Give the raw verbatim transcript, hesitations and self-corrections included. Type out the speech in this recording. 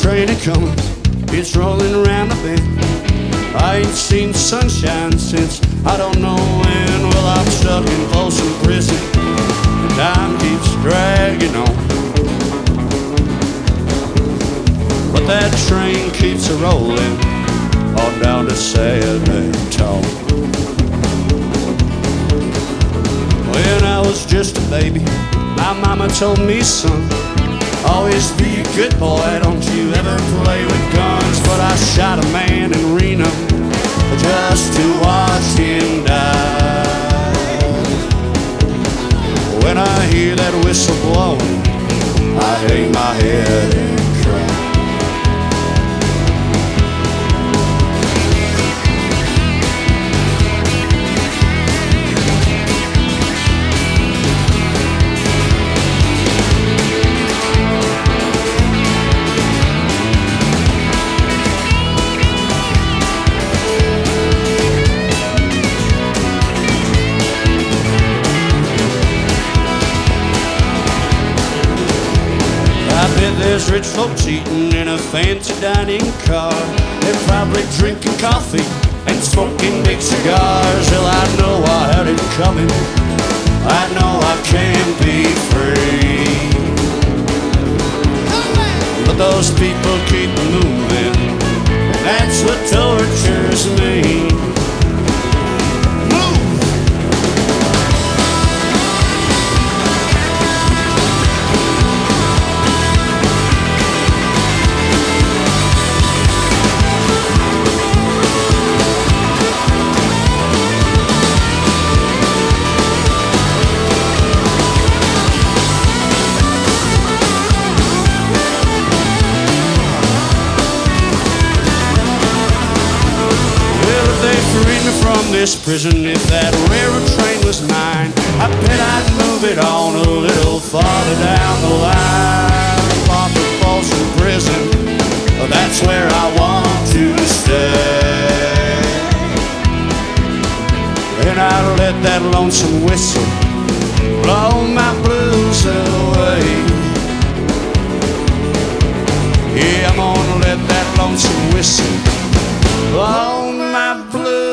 train a coming, it's rolling around the bend. I ain't seen sunshine since I don't know when. Well, I'm stuck in Folsom Prison, and time keeps dragging on. But that train keeps a rolling on down to San Antonio. When I was just a baby, my mama told me, son, always be a good boy, don't you ever play with guns. But I shot a man in Reno just to watch him die. When I hear that whistle blowing, I hang my head and cry. There's rich folks eating in a fancy dining car. They're probably drinking coffee and smoking big cigars. Well, I know I had it coming, I know I can't be free. But those people keep moving, and that's what tortures me. From this prison, if that railroad train was mine, I bet I'd move it on a little farther down the line. Far from Folsom Prison, that's where I want to stay. And I let that lonesome whistle blow my blues away. Yeah, I'm gonna let that lonesome whistle blow my blues